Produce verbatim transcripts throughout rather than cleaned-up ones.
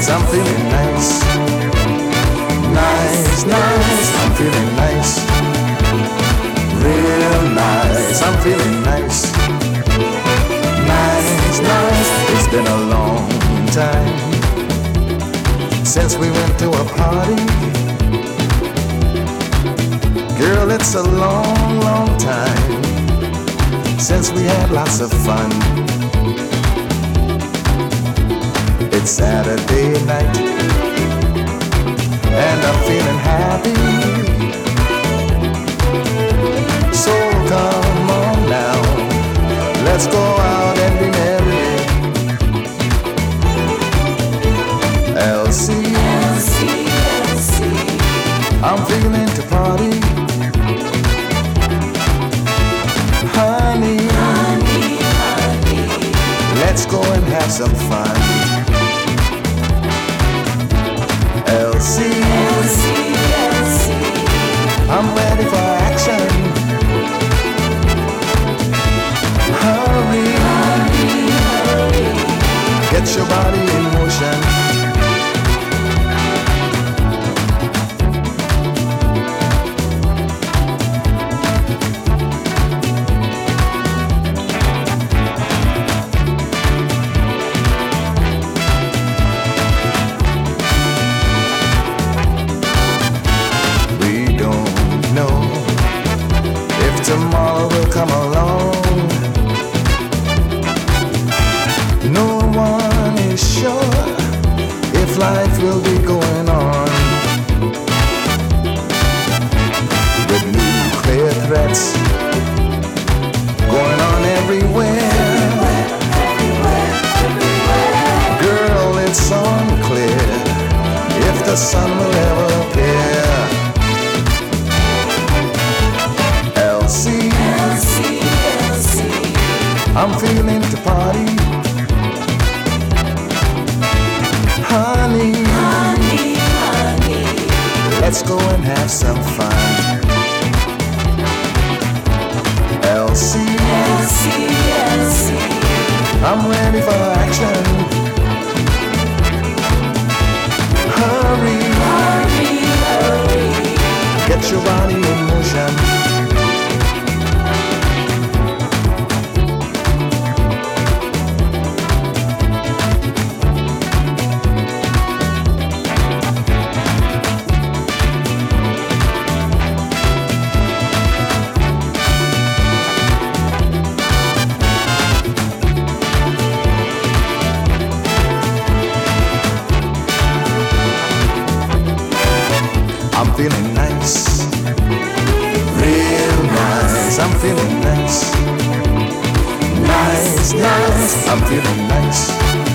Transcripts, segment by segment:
nice, I'm feeling nice. Nice, nice, I'm feeling nice. Real nice, I'm feeling nice. Nice, nice, it's been a long time since we went to a party. Girl, it's a long, long time since we had lots of fun. It's Saturday night and I'm feeling happy. So come on now, let's go out and be merry. L C, L C, L C, I'm feeling to party. Honey, honey, honey, let's go and have some fun. L C, L C, L C, I'm ready for action. Hurry, hurry, hurry, get your body in motion. Tomorrow will come along. No one is sure if life will be going on. With nuclear threats going on everywhere, everywhere, everywhere. Girl, it's unclear if the sun will ever appear. L C, L C, L C, I'm feeling to party. Honey, honey, honey, let's go and have some fun. L C, L C, L C, I'm ready for action. Hurry, hurry, hurry, get your body in motion. I'm feeling nice, real nice, I'm feeling nice. Nice, nice, I'm feeling nice.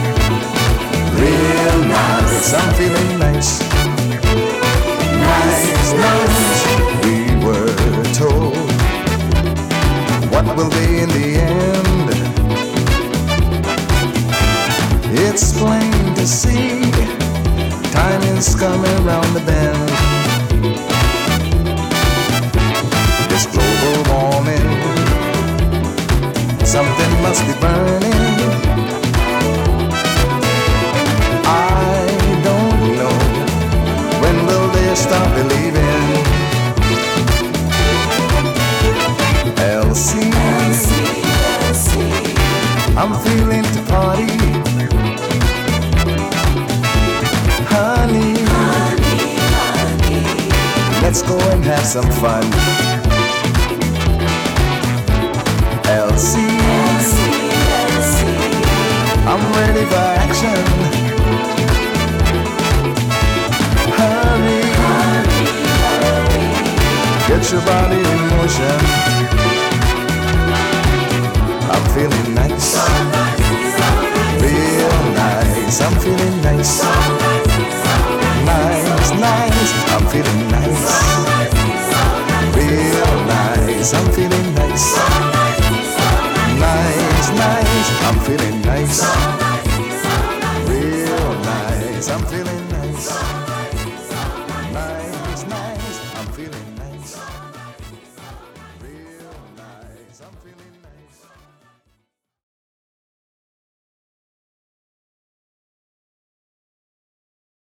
Real nice, I'm feeling nice. Nice, nice, we were told what will be in the end. It's plain to see, time is coming round the bend. This global warming, something must be burning. I don't know, when will they stop believing? L C, L C, L C, I'm feeling to party. Honey, honey, honey, let's go and have some fun. L C, L C, L C, I'm ready for action. Hurry, hurry, hurry, get your body in motion. I'm feeling nice, real nice, I'm feeling nice. Nice, nice, I'm feeling nice. Real nice, I'm feeling nice. Nice, nice, I'm feeling nice. Real nice, I'm feeling